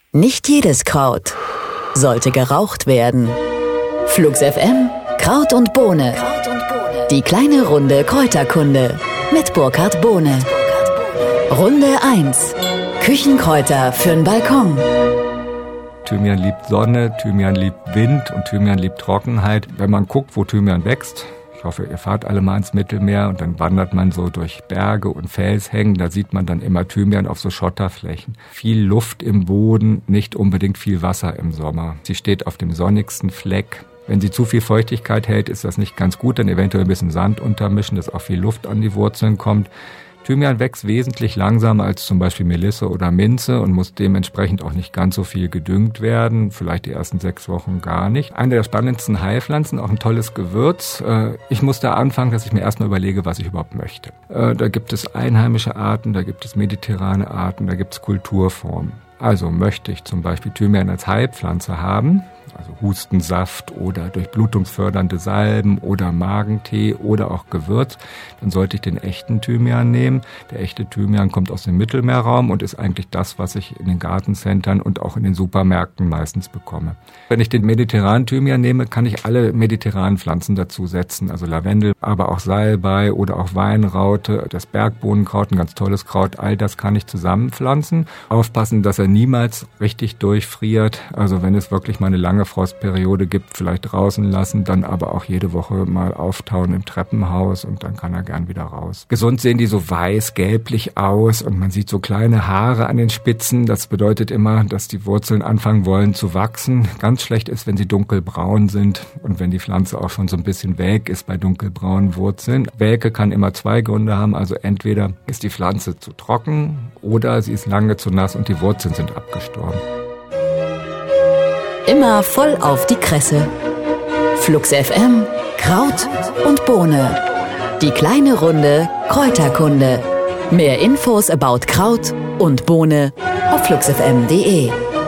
Nicht jedes Kraut sollte geraucht werden. Flux FM, Kraut und Bohne. Die kleine Runde Kräuterkunde mit Burkhard Bohne. Runde 1. Küchenkräuter für'n Balkon. Thymian liebt Sonne, Thymian liebt Wind und Thymian liebt Trockenheit. Wenn man guckt, wo Thymian wächst, ich hoffe, ihr fahrt alle mal ins Mittelmeer und dann wandert man so durch Berge und Felshängen, da sieht man dann immer Thymian auf so Schotterflächen. Viel Luft im Boden, nicht unbedingt viel Wasser im Sommer. Sie steht auf dem sonnigsten Fleck. Wenn sie zu viel Feuchtigkeit hält, ist das nicht ganz gut, dann eventuell ein bisschen Sand untermischen, dass auch viel Luft an die Wurzeln kommt. Thymian wächst wesentlich langsamer als zum Beispiel Melisse oder Minze und muss dementsprechend auch nicht ganz so viel gedüngt werden, vielleicht die ersten 6 Wochen gar nicht. Eine der spannendsten Heilpflanzen, auch ein tolles Gewürz. Ich muss da anfangen, dass ich mir erstmal überlege, was ich überhaupt möchte. Da gibt es einheimische Arten, da gibt es mediterrane Arten, da gibt es Kulturformen. Also möchte ich zum Beispiel Thymian als Heilpflanze haben, also Hustensaft oder durchblutungsfördernde Salben oder Magentee oder auch Gewürz, dann sollte ich den echten Thymian nehmen. Der echte Thymian kommt aus dem Mittelmeerraum und ist eigentlich das, was ich in den Gartencentern und auch in den Supermärkten meistens bekomme. Wenn ich den mediterranen Thymian nehme, kann ich alle mediterranen Pflanzen dazu setzen, also Lavendel, aber auch Salbei oder auch Weinraute, das Bergbohnenkraut, ein ganz tolles Kraut, all das kann ich zusammenpflanzen. Aufpassen, dass er niemals richtig durchfriert, also wenn es wirklich mal eine lange Frostperiode gibt, vielleicht draußen lassen, dann aber auch jede Woche mal auftauen im Treppenhaus und dann kann er gern wieder raus. Gesund sehen die so weiß-gelblich aus und man sieht so kleine Haare an den Spitzen. Das bedeutet immer, dass die Wurzeln anfangen wollen zu wachsen. Ganz schlecht ist, wenn sie dunkelbraun sind und wenn die Pflanze auch schon so ein bisschen welk ist bei dunkelbraunen Wurzeln. Welke kann immer 2 Gründe haben, also entweder ist die Pflanze zu trocken oder sie ist lange zu nass und die Wurzeln sind abgestorben. Immer voll auf die Kresse. Flux FM, Kraut und Bohne. Die kleine Runde Kräuterkunde. Mehr Infos about Kraut und Bohne auf fluxfm.de.